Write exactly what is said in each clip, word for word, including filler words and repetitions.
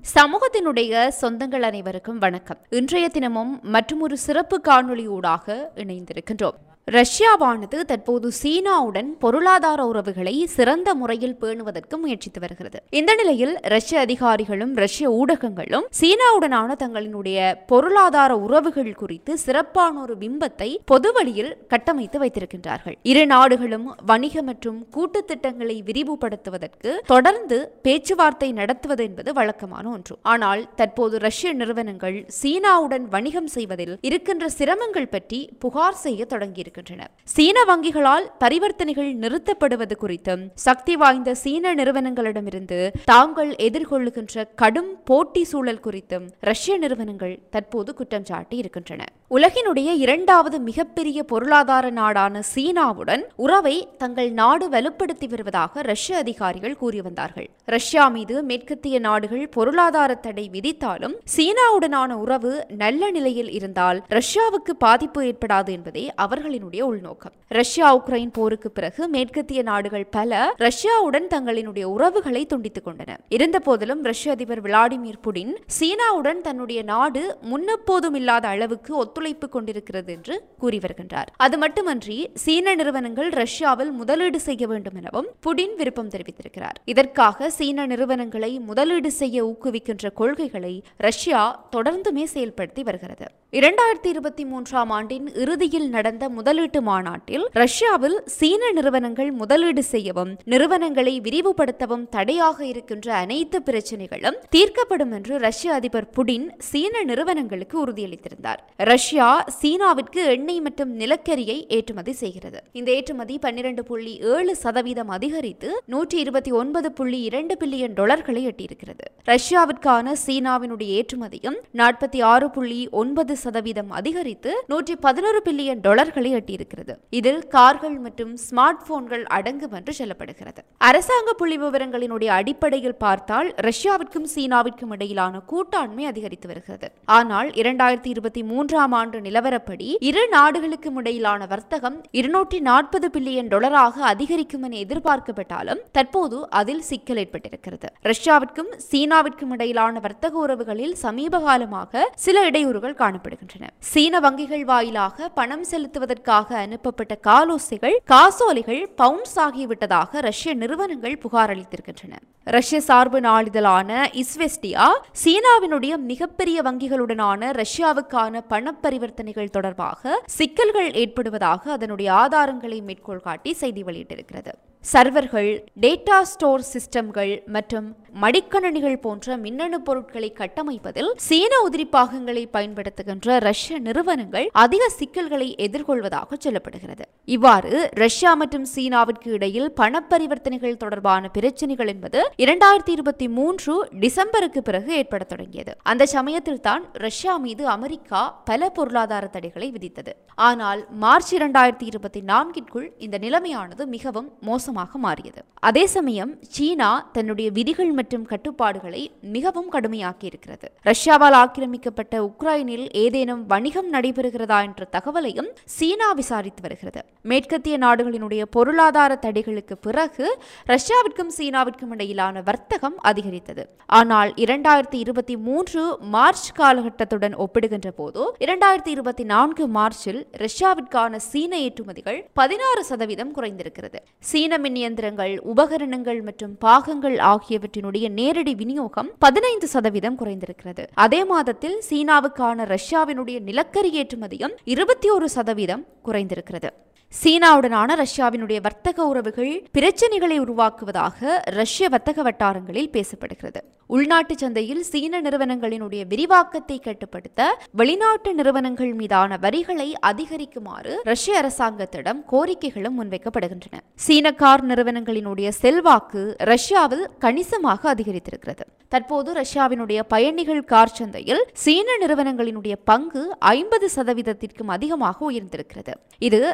சமூகத்தினுடைய சொந்தங்கள் அனைவருக்கும் வணக்கம். இன்றைய தினமும் மற்றொரு சிறப்பு காணொளியூடாக இணைந்திருக்கின்றோம். ரஷ்யாவானது தற்போது சீனாவுடன் பொருளாதார உறவுகளை சிறந்த முறையில் பேணுவதற்கு முயற்சித்து வருகிறது. இந்த நிலையில் ரஷ்ய அதிகாரிகளும் ரஷ்ய ஊடகங்களும் சீனாவுடனான தங்களினுடைய பொருளாதார உறவுகள் குறித்து சிறப்பான ஒரு பிம்பத்தை பொதுவழியில் கட்டமைத்து வைத்திருக்கின்றார்கள். இரு நாடுகளும் வணிக மற்றும் கூட்டு திட்டங்களை விரிவுபடுத்துவதற்கு தொடர்ந்து பேச்சுவார்த்தை நடத்துவது என்பது வழக்கமான ஒன்று. ஆனால் தற்போது ரஷ்ய நிறுவனங்கள் சீனாவுடன் வணிகம் செய்வதில் இருக்கின்ற சிரமங்கள் பற்றி புகார் செய்ய தொடங்கியிருக்கின்றன. சீன வங்கிகளால் பரிவர்த்தனைகள் நிறுத்தப்படுவது குறித்தும் சக்தி வாய்ந்த சீன நிறுவனங்களிடமிருந்து தாங்கள் எதிர்கொள்ளுகின்ற கடும் போட்டி சூழல் குறித்தும் ரஷ்ய நிறுவனங்கள் தற்போது குற்றம் சாட்டி இருக்கின்றன. உலகினுடைய இரண்டாவது மிகப்பெரிய பொருளாதார நாடான சீனாவுடன் உறவை தங்கள் நாடு வலுப்படுத்தி வருவதாக ரஷ்ய அதிகாரிகள் கூறி வந்தார்கள். ரஷ்யா மீது மேற்கத்திய நாடுகள் பொருளாதார தடை விதித்தாலும் சீனாவுடனான உறவு நல்ல நிலையில் இருந்தால் ரஷ்யாவுக்கு பாதிப்பு ஏற்படாது என்பதே அவர்களின் உள்நோக்கம். ரஷ்யா உக்ரைன் போருக்கு பிறகு மேற்கத்திய நாடுகள் பல ரஷ்யாவுடன் தங்களினுடைய உறவுகளை துண்டித்துக் கொண்டன. இருந்த போதிலும் ரஷ்ய அதிபர் விளாடிமிர் புடின் சீனாவுடன் தன்னுடைய நாடு முன்னெப்போதும் இல்லாத அளவுக்கு ஒத்துழைப்பு கொண்டிருக்கிறது என்று கூறி வருகின்றார். அது மட்டுமன்றி சீன நிறுவனங்கள் ரஷ்யாவில் முதலீடு செய்ய வேண்டும் எனவும் புடின் விருப்பம் தெரிவித்திருக்கிறார். இதற்காக சீன நிறுவனங்களை முதலீடு செய்ய ஊக்குவிக்கின்ற கொள்கைகளை ரஷ்யா தொடர்ந்துமே செயல்படுத்தி வருகிறது. இரண்டாயிரத்தி இருபத்தி மூன்றாம் ஆண்டின் இறுதியில் நடந்த முதலீட்டு மாநாட்டில் ரஷ்யாவில் சீன நிறுவனங்கள் முதலீடு செய்யவும் நிறுவனங்களை விரிவுபடுத்தவும் தடையாக இருக்கின்ற அனைத்து பிரச்சனைகளும் தீர்க்கப்படும் என்று ரஷ்ய அதிபர் புடின் சீன நிறுவனங்களுக்கு உறுதியளித்திருந்தார். ரஷ்யா சீனாவிற்கு எண்ணெய் மற்றும் நிலக்கரியை ஏற்றுமதி செய்கிறது. இந்த ஏற்றுமதி பன்னிரண்டு புள்ளி ஏழு சதவீதம் அதிகரித்து நூற்றி இருபத்தி ஒன்பது புள்ளி இரண்டு பில்லியன் டாலர்களை எட்டியிருக்கிறது. ரஷ்யாவிற்கான சீனாவினுடைய ஏற்றுமதியும் நாற்பத்தி ஆறு புள்ளி ஒன்பது சதவீதம் அதிகரித்து நூற்றி பதினொரு பில்லியன் டாலர்களை எட்டியிருக்கிறது. இதில் கார்கள் மற்றும் ஸ்மார்ட் போன்கள் அடங்கும் என்று சொல்லப்படுகிறது. அரசாங்க புள்ளி விவரங்களினுடைய அடிப்படையில் பார்த்தால் ரஷ்யாவிற்கும் சீனாவிற்கும் இடையிலான கூட்டாண்மை அதிகரித்து வருகிறது. ஆனால் இரண்டாயிரத்தி இருபத்தி மூன்றாம் ஆண்டு நிலவரப்படி இரு நாடுகளுக்கும் இடையிலான வர்த்தகம் இருநூற்றி நாற்பது பில்லியன் டாலராக அதிகரிக்கும் என எதிர்பார்க்கப்பட்டாலும் தற்போது அதில் சிக்கல் ஏற்பட்டிருக்கிறது. ரஷ்யாவிற்கும் சீனாவிற்கும் இடையிலான வர்த்தக உறவுகளில் சமீப காலமாக சில இடையூறுகள் காணப்படுகின்றன. சீன வங்கிகள் வாயிலாக பணம் செலுத்துவதற்காக அனுப்பப்பட்ட காலோசைகள் காசோலைகள் பவுன்ஸ் ஆகிவிட்டதாக ரஷ்ய நிறுவனங்கள் புகார் அளித்திருக்கின்றன. ரஷ்ய சார்பு நாளிதழான இஸ்வெஸ்டியா சீனாவினுடைய மிகப்பெரிய வங்கிகளுடனான ரஷ்யாவுக்கான பண பரிவர்த்தனைகள் தொடர்பாக சிக்கல்கள் ஏற்படுவதாக அதனுடைய ஆதாரங்களை மேற்கோள் காட்டி செய்தி வெளியிட்டிருக்கிறது. சர்வர்கள், டேட்டா ஸ்டோர் சிஸ்டம்கள் மற்றும் மடிக்கணினிகள் போன்ற மின்னணு பொருட்களை கட்டமைப்பதில் சீன உதிரி பாகங்களை பயன்படுத்துகின்ற ரஷ்ய நிறுவனங்கள் அதிக சிக்கல்களை எதிர்கொள்வதாக சொல்லப்படுகிறது. இவ்வாறு ரஷ்யா மற்றும் சீனாவிற்கு இடையில் பண பரிவர்த்தனைகள் தொடர்பான பிரச்சனைகள் என்பது இரண்டாயிரத்தி இருபத்தி மூன்று டிசம்பருக்கு பிறகு ஏற்பட தொடங்கியது. அந்த சமயத்தில் தான் ரஷ்யா மீது அமெரிக்கா பல பொருளாதார தடைகளை விதித்தது. ஆனால் மார்ச் இரண்டாயிரத்தி இருபத்தி நான்கிற்குள் இந்த நிலைமையானது மிகவும் மோசம் மாறியது. அதே சமயம் சீனா தன்னுடைய விதிகள் மற்றும் கட்டுப்பாடுகளை மிகவும் கடுமையாக்கி இருக்கிறது. ரஷ்யாவால் ஆக்கிரமிக்கப்பட்ட உக்ரைனில் ஏதேனும் வணிகம் நடைபெறுகிறதா என்ற தகவலையும் சீனா விசாரித்து வருகிறது. மேற்கத்திய நாடுகளினுடைய பொருளாதார தடைகளுக்கு பிறகு ரஷ்யாவிற்கும் சீனாவிற்கும் இடையிலான வர்த்தகம் அதிகரித்தது. ஆனால் இரண்டாயிரத்தி இருபத்தி மூன்று மார்ச் காலகட்டத்துடன் ஒப்பிடுகின்ற போது இரண்டாயிரத்தி இருபத்தி நான்கு மார்ச்சில் ரஷ்யாவிற்கான சீன ஏற்றுமதிகள் பதினாறு சதவீதம் குறைந்திருக்கிறது. சீன மின் இயந்திரங்கள், உபகரணங்கள் மற்றும் பாகங்கள் ஆகியவற்றினுடைய நேரடி விநியோகம் பதினைந்து சதவீதம் குறைந்திருக்கிறது. அதே மாதத்தில் சீனாவுக்கான ரஷ்யாவினுடைய நிலக்கரி ஏற்றுமதியும் இருபத்தி ஒரு சதவீதம் குறைந்திருக்கிறது. சீனாவுடனான ரஷ்யாவினுடைய வர்த்தக உறவுகள் பிரச்சனைகளை உருவாக்குவதாக ரஷ்ய வர்த்தக வட்டாரங்களில் பேசப்படுகிறது. உள்நாட்டு சந்தையில் சீன நிறுவனங்களினுடைய விரிவாக்கத்தை கட்டுப்படுத்த வெளிநாட்டு நிறுவனங்கள் மீதான வரிகளை அதிகரிக்குமாறு ரஷ்ய அரசாங்கத்திடம் கோரிக்கைகளும் முன்வைக்கப்படுகின்றன. சீன கார் நிறுவனங்களினுடைய செல்வாக்கு ரஷ்யாவில் கணிசமாக அதிகரித்திருக்கிறது. தற்போது ரஷ்யாவினுடைய பயணிகள் கார் சந்தையில் சீன நிறுவனங்களினுடைய பங்கு ஐம்பது சதவீதத்திற்கும் அதிகமாக உயர்ந்திருக்கிறது. இது ரஷ்ய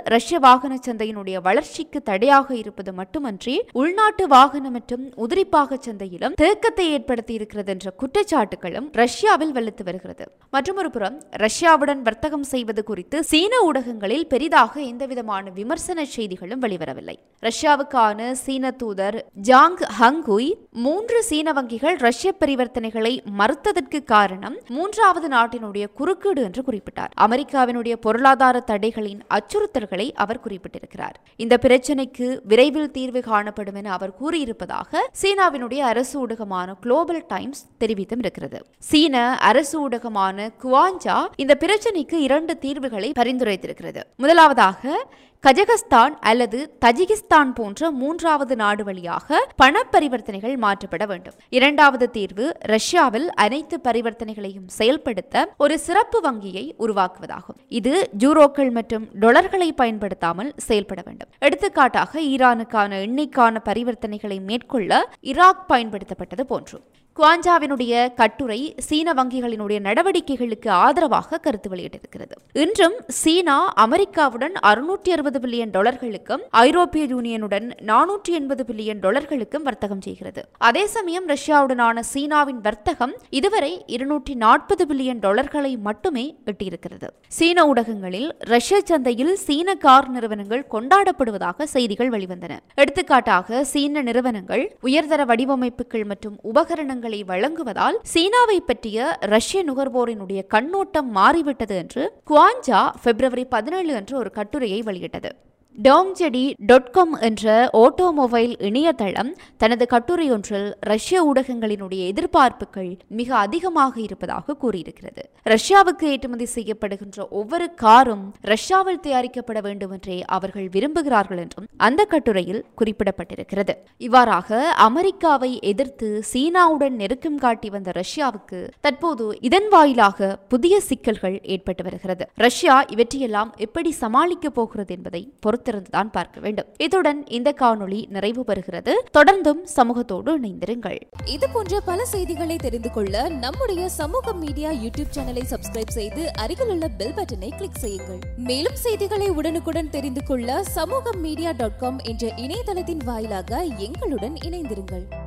வாகன சந்தையினுடைய வளர்ச்சிக்கு தடையாக இருப்பது மட்டுமன்றி உள்நாட்டு வாகன மற்றும் உதிரிப்பாக சந்தையிலும் தேக்கத்தை ஏற்படுத்தி இருக்கிறது என்ற குற்றச்சாட்டுகளும் ரஷ்யாவில் வலுத்து வருகிறது. மற்றொரு புறம் ரஷ்யாவுடன் வர்த்தகம் செய்வது குறித்து சீன ஊடகங்களில் பெரிதாக எந்தவிதமான விமர்சன செய்திகளும் வெளிவரவில்லை. ரஷ்யாவுக்கான சீன தூதர் ஜாங் ஹங்குய் மூன்று சீன வங்கிகள் ரஷ்ய பரிவர்த்தனைகளை மறுத்ததற்கு காரணம் மூன்றாவது நாட்டினுடைய குறுக்கீடு என்று குறிப்பிட்டார். அமெரிக்காவினுடைய பொருளாதார தடைகளின் அச்சுறுத்தல்களை அவர் குறிப்பிட்டிருக்கிறார். இந்த பிரச்சினைக்கு விரைவில் தீர்வு காணப்படும் என அவர் கூறியிருப்பதாக சீனாவினுடைய அரசு ஊடகமான குளோபல் டைம்ஸ் தெரிவித்தும் இருக்கிறது. சீன அரசு ஊடகமான குவாஞ்சா இந்த பிரச்சினைக்கு இரண்டு தீர்வுகளை பரிந்துரைத்திருக்கிறது. முதலாவதாக கஜகஸ்தான் அல்லது தஜிகிஸ்தான் போன்ற மூன்றாவது நாடு வழியாக பண பரிவர்த்தனைகள் மாற்றப்பட வேண்டும். இரண்டாவது தீர்வு ரஷ்யாவில் அனைத்து பரிவர்த்தனைகளையும் செயல்படுத்த ஒரு சிறப்பு வங்கியை உருவாக்குவதாகும். இது யூரோக்கள் மற்றும் டொலர்களை பயன்படுத்தாமல் செயல்பட வேண்டும். எடுத்துக்காட்டாக ஈரானுக்கான எண்ணெய்க்கான பரிவர்த்தனைகளை மேற்கொள்ள ஈராக் பயன்படுத்தப்பட்டது போன்று. குவாஞ்சாவினுடைய கட்டுரை சீன வங்கிகளினுடைய நடவடிக்கைகளுக்கு ஆதரவாக கருத்து வெளியிட்டிருக்கிறது. இன்றும் சீனா அமெரிக்காவுடன் அறுநூற்றி அறுபது பில்லியன் டாலர்களுக்கும் ஐரோப்பிய யூனியனுடன் நானூற்றி எண்பது பில்லியன் டாலர்களுக்கும் வர்த்தகம் செய்கிறது. அதே சமயம் ரஷ்யாவுடனான சீனாவின் வர்த்தகம் இதுவரை இருநூற்றி நாற்பது பில்லியன் டாலர்களை மட்டுமே எட்டியிருக்கிறது. சீன ஊடகங்களில் ரஷ்ய சந்தையில் சீன கார் நிறுவனங்கள் கொண்டாடப்படுவதாக செய்திகள் வெளிவந்தன. எடுத்துக்காட்டாக சீன நிறுவனங்கள் உயர்தர வடிவமைப்புகள் மற்றும் உபகரணங்கள் வழங்குவதால் சீனாவை பற்றிய ரஷ்ய நுகர்வோரினுடைய கண்ணோட்டம் மாறிவிட்டது என்று குவாஞ்சா பிப்ரவரி பதினேழு அன்று ஒரு கட்டுரையை வெளியிட்டது. டோங்ஜெடி டாட் காம் என்ற ஆட்டோமொபைல் இணையதளம் தனது கட்டுரையொன்றில் ரஷ்ய ஊடகங்களினுடைய எதிர்பார்ப்புகள் மிக அதிகமாக இருப்பதாக கூறியிருக்கிறது. ரஷ்யாவுக்கு ஏற்றுமதி செய்யப்படுகின்ற ஒவ்வொரு காரும் ரஷ்யாவில் தயாரிக்கப்பட வேண்டும் என்றே அவர்கள் விரும்புகிறார்கள் என்றும் அந்த கட்டுரையில் குறிப்பிடப்பட்டிருக்கிறது. இவ்வாறாக அமெரிக்காவை எதிர்த்து சீனாவுடன் நெருக்கம் காட்டி வந்த ரஷ்யாவுக்கு தற்போது இதன் வாயிலாக புதிய சிக்கல்கள் ஏற்பட்டு வருகிறது. ரஷ்யா இவற்றையெல்லாம் எப்படி சமாளிக்கப் போகிறது என்பதை பொறுத்து தான் பார்க்க வேண்டும். இத்துடன் இந்த காணொளி நிறைவு பெறுகிறது. தொடர்ந்தும் சமூகத்தோடு இணைந்திருங்கள். இது போன்ற பல செய்திகளை தெரிந்து கொள்ள நம்முடைய சமூக மீடியா யூடியூப் சேனலை சப்ஸ்கிரைப் செய்து அருகில் உள்ள பெல் பட்டனை கிளிக் செய்யுங்கள். மேலும் செய்திகளை உடனுக்குடன் தெரிந்து கொள்ள சமூக மீடியா டாட் காம் என்ற இணையதளத்தின் வாயிலாக எங்களுடன் இணைந்திருங்கள்.